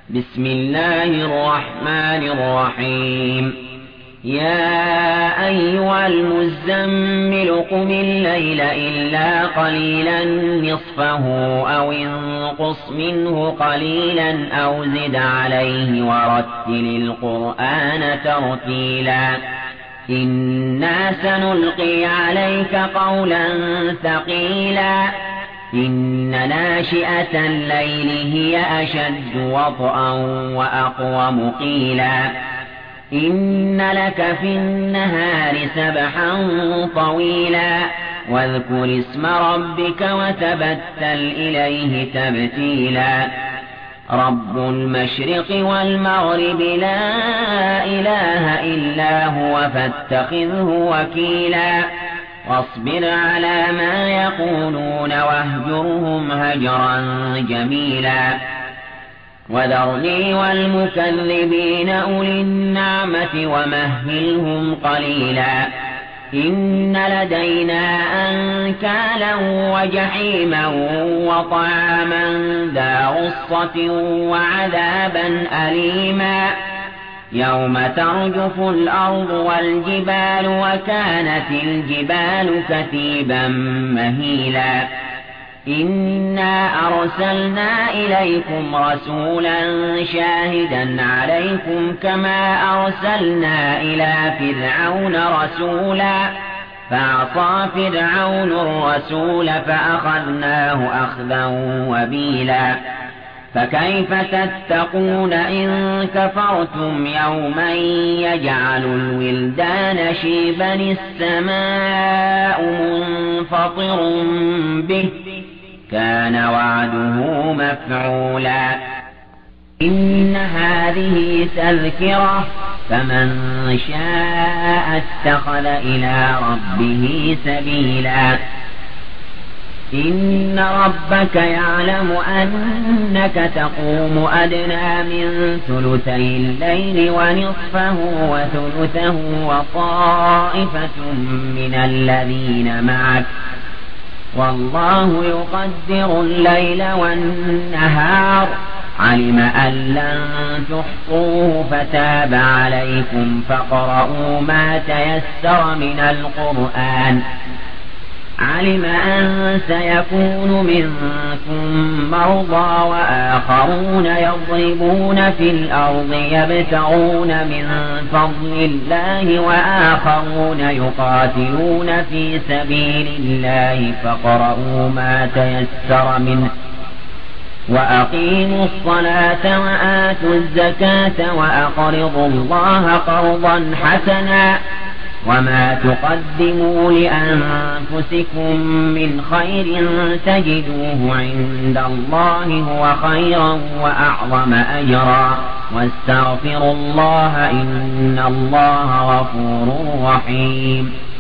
بسم الله الرحمن الرحيم. يا أيها المزمل قم الليل إلا قليلا نصفه أو انقص منه قليلا أو زد عليه ورتل القرآن ترتيلا إنا سنلقي عليك قولا ثقيلا إن ناشئة الليل هي أشد وطئا وأقوم قيلا إن لك في النهار سبحا طويلا واذكر اسم ربك وتبتل إليه تبتيلا رب المشرق والمغرب لا إله إلا هو فاتخذه وكيلا واصبر على ما يقولون واهجرهم هجرا جميلا وذرني والمكذبين أولي النعمة ومهلهم قليلا إن لدينا أنكالا وجحيما وطعاما ذا غصة وعذابا أليما يوم ترجف الأرض والجبال وكانت الجبال كثيبا مهيلا إنا أرسلنا إليكم رسولا شاهدا عليكم كما أرسلنا إلى فرعون رسولا فعصى فرعون الرسول فأخذناه أخذا وبيلا فكيف تتقون إن كفرتم يوما يجعل الولدان شيبا السماء منفطر به كان وعده مفعولا إن هذه تذكرة فمن شاء اتخذ إلى ربه سبيلا إن ربك يعلم أنك تقوم أدنى من ثلثي الليل ونصفه وثلثه وطائفة من الذين معك والله يقدر الليل والنهار علم أن لن تحصوه فتاب عليكم فاقرؤوا ما تيسر من القرآن علم أن سيكون منكم مرضى وآخرون يضربون في الأرض يبتغون من فضل الله وآخرون يقاتلون في سبيل الله فاقرؤوا ما تيسر منه وأقيموا الصلاة وآتوا الزكاة وأقرضوا الله قرضا حسنا وما تقدموا لأنفسكم من خير تجدوه عند الله هو خيرا وأعظم أجرا واستغفروا الله إن الله غفور رحيم.